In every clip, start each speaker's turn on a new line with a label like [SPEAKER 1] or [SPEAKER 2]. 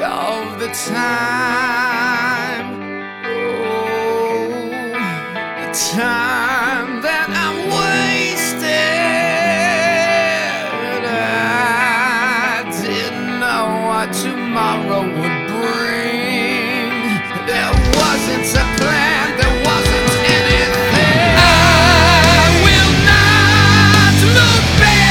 [SPEAKER 1] of the time. Oh, the time that I'm wasted. I didn't know what tomorrow would bring. There wasn't a plan, there wasn't anything. I will not look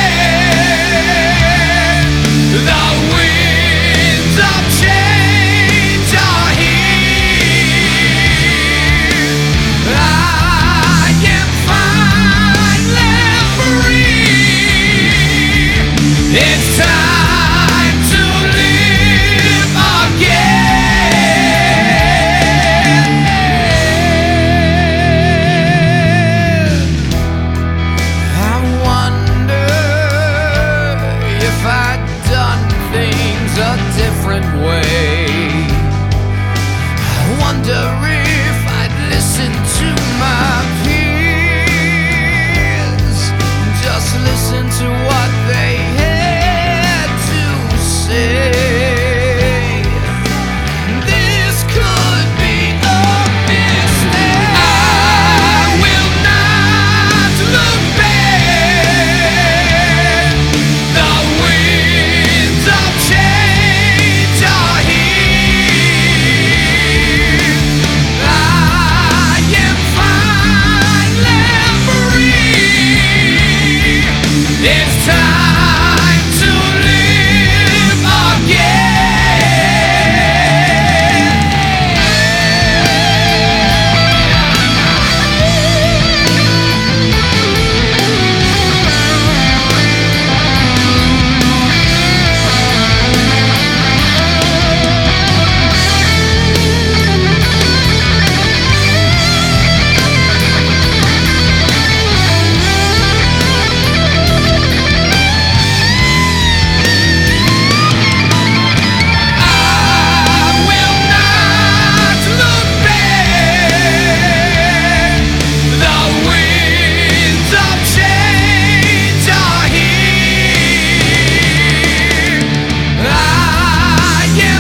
[SPEAKER 1] back. The winds of change are here. I am finally free. It's time to live again. I wonder if I'd done things a different way. I wonder if I'd listened to my peers, just listen to what they had to say. This could be a mistake. I will not look back. The winds of change are here. I am finally free. It's time to live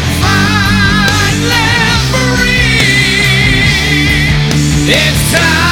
[SPEAKER 1] It's time.